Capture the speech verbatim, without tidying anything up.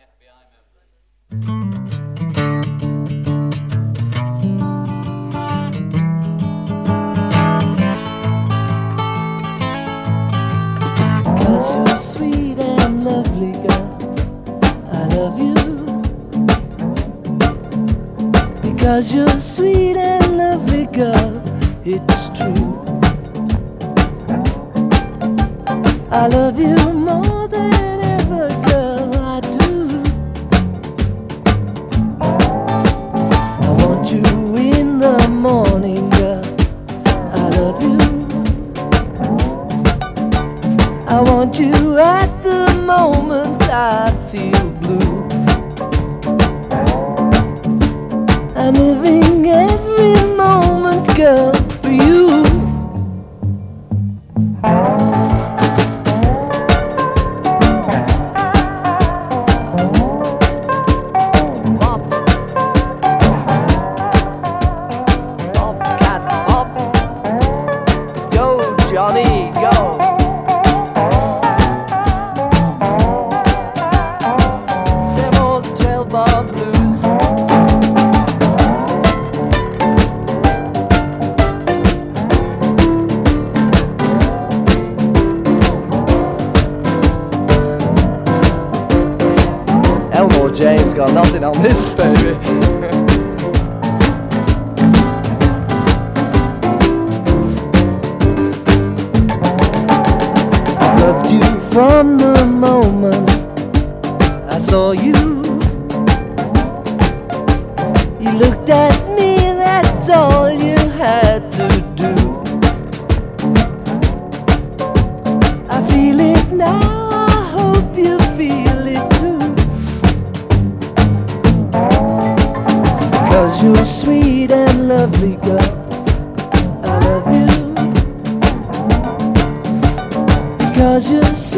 'Cause you're sweet and lovely, girl, I love you. Because you're sweet and lovely, girl, it's true. I love you more than ever, girl, I do. I want you in the morning, girl, I love you. I want you at the moment I feel blue. I'm living every moment, girl, for you. Bop, bop, cat, bop. Go, Johnny, go. Them old twelve-bar blues. Elmore James got nothing on this, baby. I loved you from the moment I saw you. You looked at me, that's all you had to do. I feel it now, I hope you feel it too. 'Cause you're sweet and lovely, girl, I love you. Because you're